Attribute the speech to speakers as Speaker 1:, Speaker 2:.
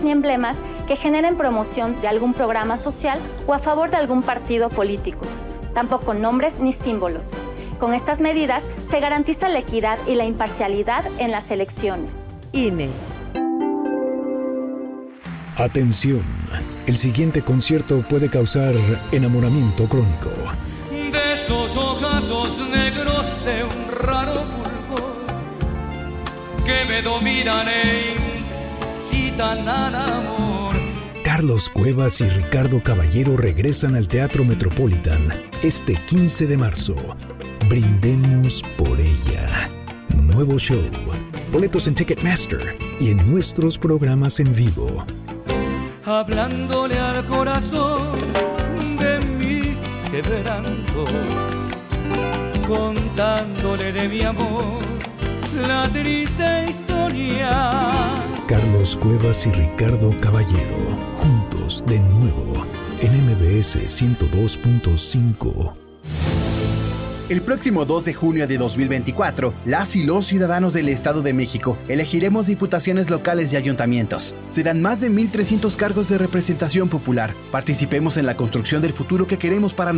Speaker 1: ni emblemas que generen promoción de algún programa social o a favor de algún partido político. Tampoco nombres ni símbolos. Con estas medidas se garantiza la equidad y la imparcialidad en las elecciones.
Speaker 2: INE.
Speaker 3: Atención, el siguiente concierto puede causar enamoramiento crónico.
Speaker 4: De esos ojazos negros de un raro fulgor que me dominan e incitan al amor.
Speaker 3: Carlos Cuevas y Ricardo Caballero regresan al Teatro Metropolitan este 15 de marzo. Brindemos por ella. Nuevo show. Boletos en Ticketmaster y en nuestros programas en vivo.
Speaker 4: Hablándole al corazón de mis quebrantos, contándole de mi amor la triste historia.
Speaker 3: Carlos Cuevas y Ricardo Caballero, juntos de nuevo en MBS 102.5.
Speaker 5: El próximo 2 de junio de 2024, las y los ciudadanos del Estado de México elegiremos diputaciones locales y ayuntamientos. Serán más de 1,300 cargos de representación popular. Participemos en la construcción del futuro que queremos para